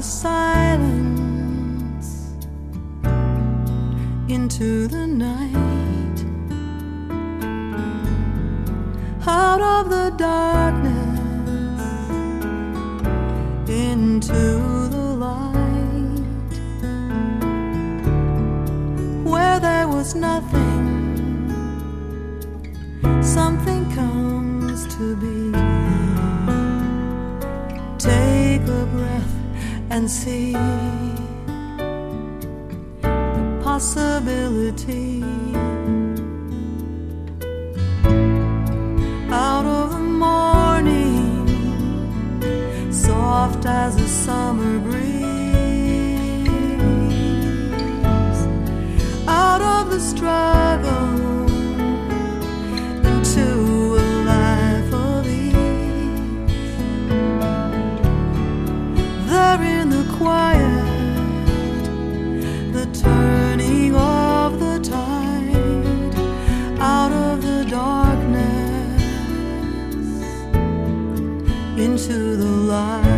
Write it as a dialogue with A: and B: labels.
A: silence into the night, out of the darkness into the light, where there was nothing, something comes to be. Take a breath and see the possibility. Out of the morning, soft as a summer breeze, out of the struggle into a life of ease. There in the quiet, the turning of the tide, out of the darkness into the light.